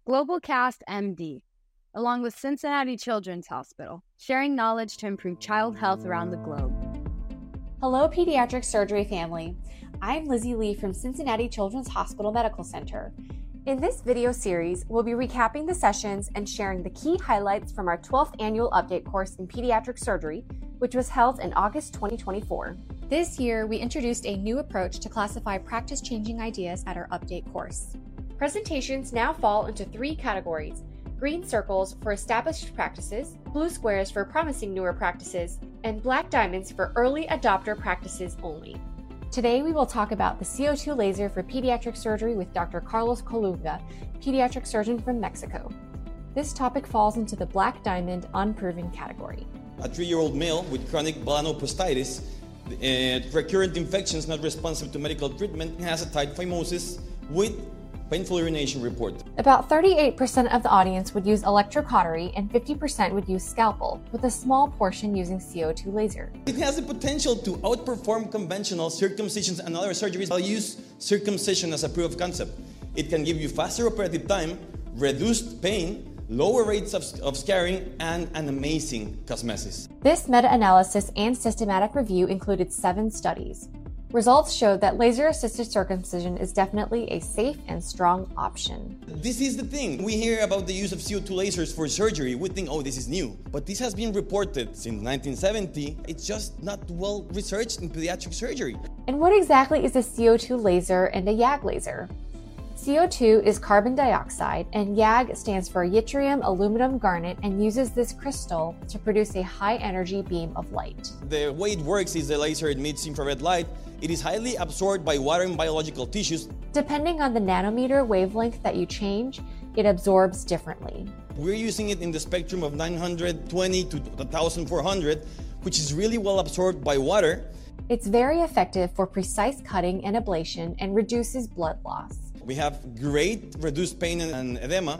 GlobalCast MD, along with Cincinnati Children's Hospital, sharing knowledge to improve child health around the globe. Hello, pediatric surgery family. I'm Lizzie Lee from Cincinnati Children's Hospital Medical Center. In this video series, we'll be recapping the sessions and sharing the key highlights from our 12th annual update course in pediatric surgery, which was held in August 2024. This year, we introduced a new approach to classify practice-changing ideas at our update course. Presentations now fall into 3 categories: green circles for established practices, blue squares for promising newer practices, and black diamonds for early adopter practices only. Today, we will talk about the CO2 laser for pediatric surgery with Dr. Carlos Colunga, pediatric surgeon from Mexico. This topic falls into the black diamond unproven category. A 3-year-old male with chronic balanoposthitis, recurrent infections not responsive to medical treatment, has a tight phimosis with painful urination report. About 38% of the audience would use electrocautery and 50% would use scalpel, with a small portion using CO2 laser. It has the potential to outperform conventional circumcisions and other surgeries. I'll use circumcision as a proof of concept. It can give you faster operative time, reduced pain, lower rates of scarring, and an amazing cosmesis. This meta-analysis and systematic review included 7 studies. Results showed that laser-assisted circumcision is definitely a safe and strong option. This is the thing. We hear about the use of CO2 lasers for surgery. We think, oh, this is new. But this has been reported since 1970. It's just not well researched in pediatric surgery. And what exactly is a CO2 laser and a YAG laser? CO2 is carbon dioxide, and YAG stands for yttrium aluminum garnet and uses this crystal to produce a high-energy beam of light. The way it works is the laser emits infrared light. It is highly absorbed by water and biological tissues. Depending on the nanometer wavelength that you change, it absorbs differently. We're using it in the spectrum of 920 to 1400, which is really well absorbed by water. It's very effective for precise cutting and ablation and reduces blood loss. We have great reduced pain and edema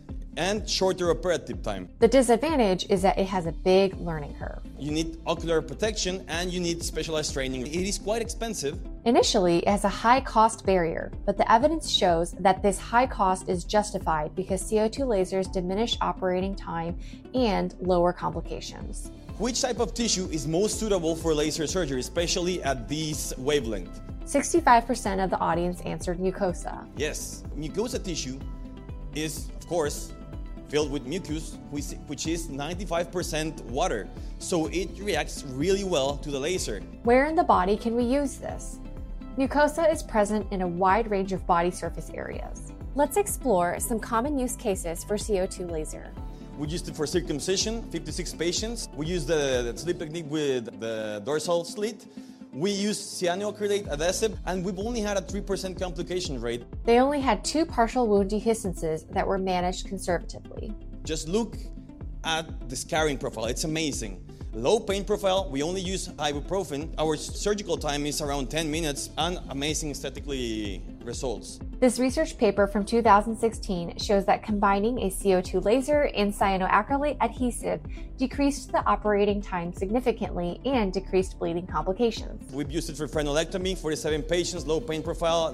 and shorter operative time. The disadvantage is that it has a big learning curve. You need ocular protection and you need specialized training. It is quite expensive. Initially, it has a high cost barrier, but the evidence shows that this high cost is justified because CO2 lasers diminish operating time and lower complications. Which type of tissue is most suitable for laser surgery, especially at this wavelength? 65% of the audience answered mucosa. Yes, mucosa tissue is, of course, filled with mucus, which is 95% water, so it reacts really well to the laser. Where in the body can we use this? Mucosa is present in a wide range of body surface areas. Let's explore some common use cases for CO2 laser. We used it for circumcision, 56 patients. We used the sleep technique with the dorsal slit. We used cyanoacrylate adhesive, and we've only had a 3% complication rate. They only had 2 partial wound dehiscences that were managed conservatively. Just look at the scarring profile. It's amazing. Low pain profile, we only use ibuprofen. Our surgical time is around 10 minutes and amazing aesthetically results. This research paper from 2016 shows that combining a CO2 laser and cyanoacrylate adhesive decreased the operating time significantly and decreased bleeding complications. We've used it for frenectomy, 47 patients, low pain profile,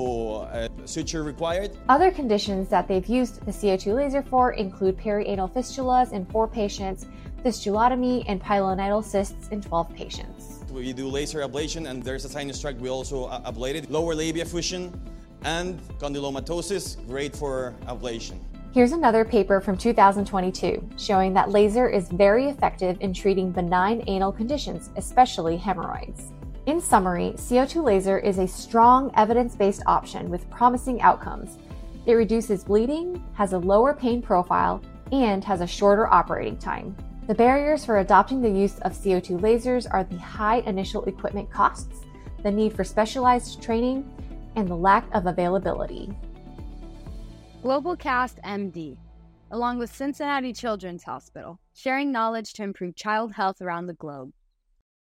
no suture required. Other conditions that they've used the CO2 laser for include perianal fistulas in 4 patients, fistulotomy, and pilonidal cysts in 12 patients. We do laser ablation, and there's a sinus tract we also ablated. Lower labia fusion and condylomatosis, great for ablation. Here's another paper from 2022 showing that laser is very effective in treating benign anal conditions, especially hemorrhoids. In summary, CO2 laser is a strong evidence-based option with promising outcomes. It reduces bleeding, has a lower pain profile, and has a shorter operating time. The barriers for adopting the use of CO2 lasers are the high initial equipment costs, the need for specialized training, and the lack of availability. GlobalCast MD, along with Cincinnati Children's Hospital, sharing knowledge to improve child health around the globe.